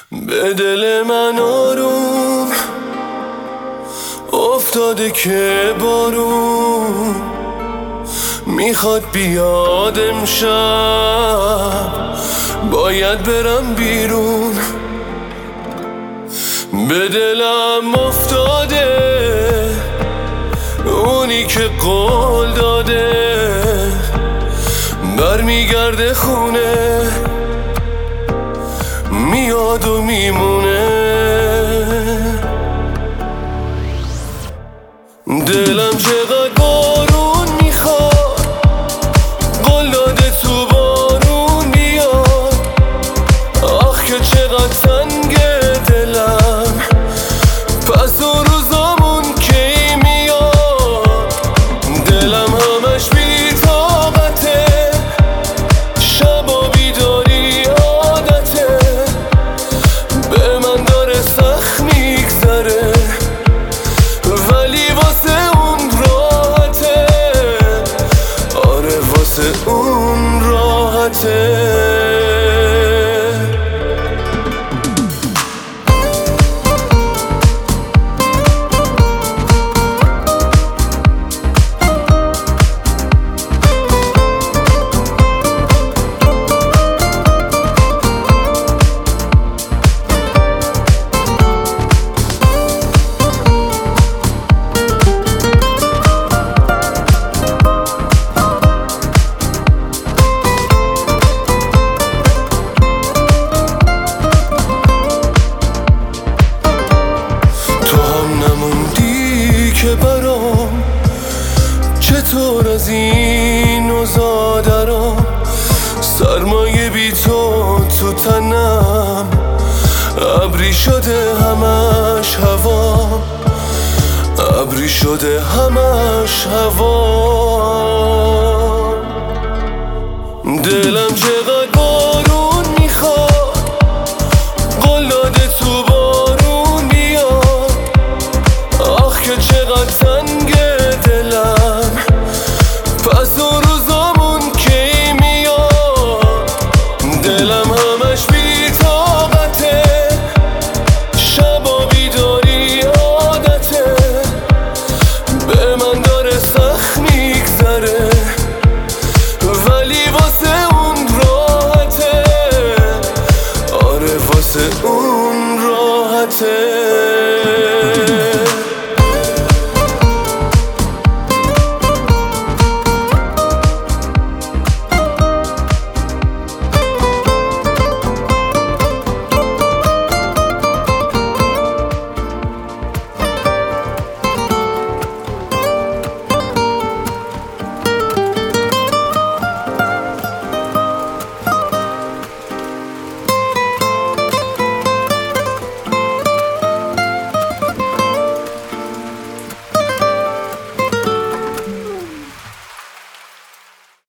به دل من آروم افتاده که بارون میخواد بیاد امشب، باید برم بیرون. به دلم افتاده اونی که قول داده برمیگرده خونه، میاد و میمونه. دلم چقدر بارون میخواد، قول داده تو بارون بیاد. آخ که چقدر تنگه دلم، پس اون روزامون کی میاد. دلم همش بی طاقته، شبا بیداری عادته، به من داره سخت میگذره، ولی واسه اون راحته. آره واسه اون راحته. که برام چطور از این اوضاع درام، سرمایه بی تو تنم، ابری شده همش هوا، ابری شده همش هوا. دلم چقدر بارون میخواد، قول داده تو بارون بیاد. آخ که چقدر تنگه دلم، پس اون روزامون کی میاد. دلم همش بی طاقته، شبا بیداری عادته، به من داره سخت میگذره، ولی واسه اون راحته. آره واسه اون راحته.